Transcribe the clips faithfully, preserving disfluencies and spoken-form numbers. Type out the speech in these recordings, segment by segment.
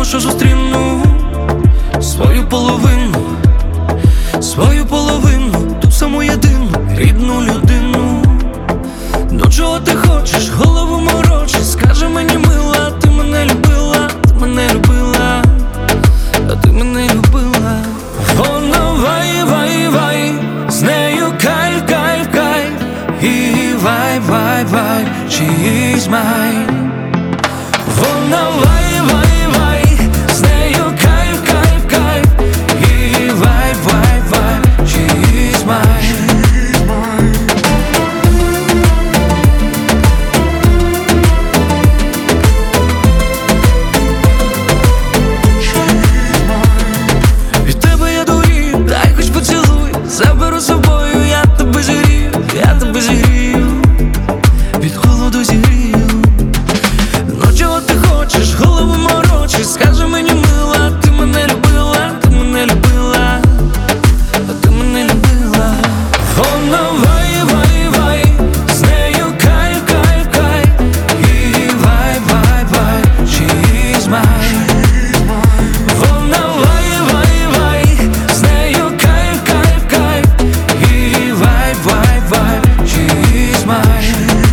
що зустріну свою половину, свою половину, ту саму єдину рідну людину. Ну чого ти хочеш, голову морочиш? Скажи мені, мила, ти мене любила, ти мене любила, а ти мене любила. Вона вай, вай, вай, з нею кайф, кайф, кайф, і вай, вай, вай, she's mine. Вона вай, вай, вай, з нею кайф, кайф, кайф, і вай, вай, вай, she's mine. Від тебе я дурію, дай хоч поцілуй, заберу з собою, я тебе зігрію, я тебе зігрію, від холоду зігрію. Ну чого ти хочеш, голову морочиш? Скажи мені, мила, ти мене любила, ти мене любила, а ти мене любила. Вона вай, вай, вай, з нею кайф, кайф, кайф, і вай, вай, вай, she's mine. Вона вай, вай, вай, з нею кайф, кайф, кайф, і вай, вай, вай, she's mine.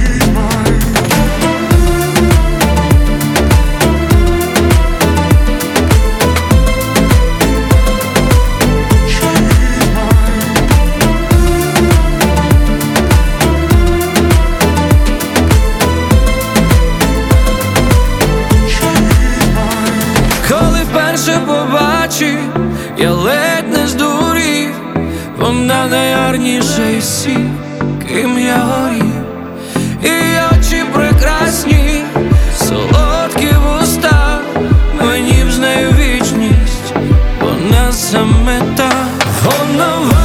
Коли вперше побачив, я ледь не здурів. Вона найгарніша із всіх, ким я горів. І очі прекрасні, солодкі вуста, мені б з нею вічність, вона саме та. Вона